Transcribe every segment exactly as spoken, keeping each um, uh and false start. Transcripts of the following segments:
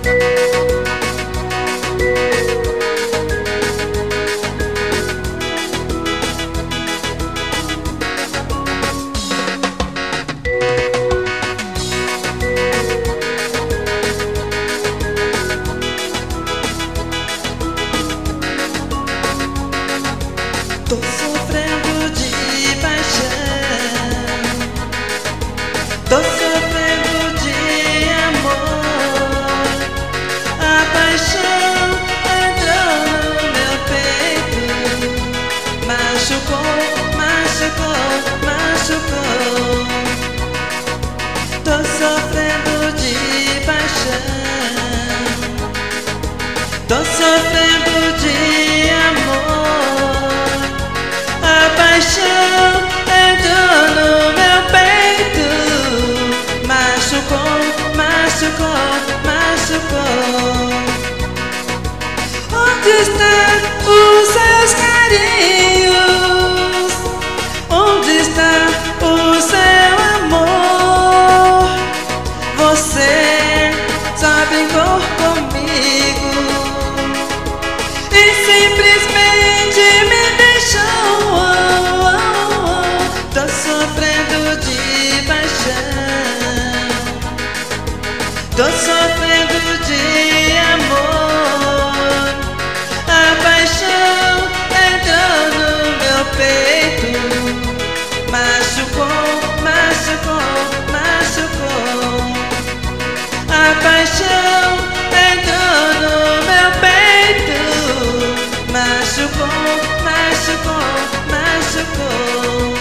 Tô sofrendo de paixão, tô sofrendo de amor. A paixão entrou no meu peito, machucou, machucou, machucou. Tô sofrendo de paixão, tô sofrendo de amor. A paixão entrou no meu peito, machucou, machucou, machucou. Onde estão os seus carinhos? Onde está o seu amor? Você só brincou comigo e simplesmente me deixou. Tô sofrendo de paixão, tô sofrendo de amor. A paixão entrou no meu peito, machucou, machucou, machucou. A paixão entrou no meu peito, machucou, machucou, machucou.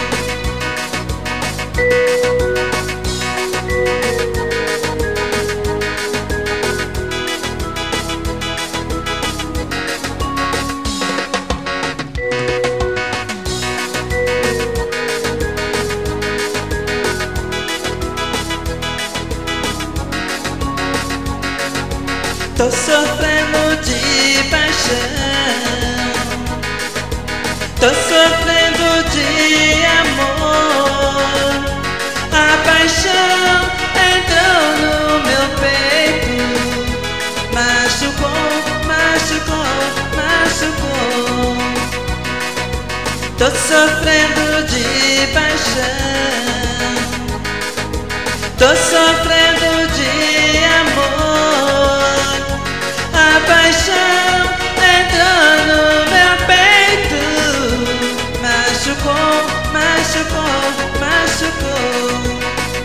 Tô sofrendo de paixão, tô sofrendo de amor. A paixão entrou no meu peito, machucou, machucou, machucou. Tô sofrendo de paixão, tô sofrendo de amor. A paixão entrou no meu peito, machucou, machucou, machucou.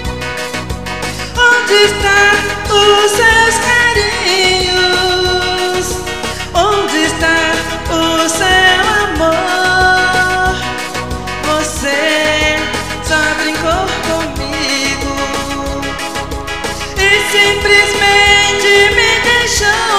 Onde estão os seus carinhos? Onde está o seu amor? Você só brincou comigo e simplesmente me deixou.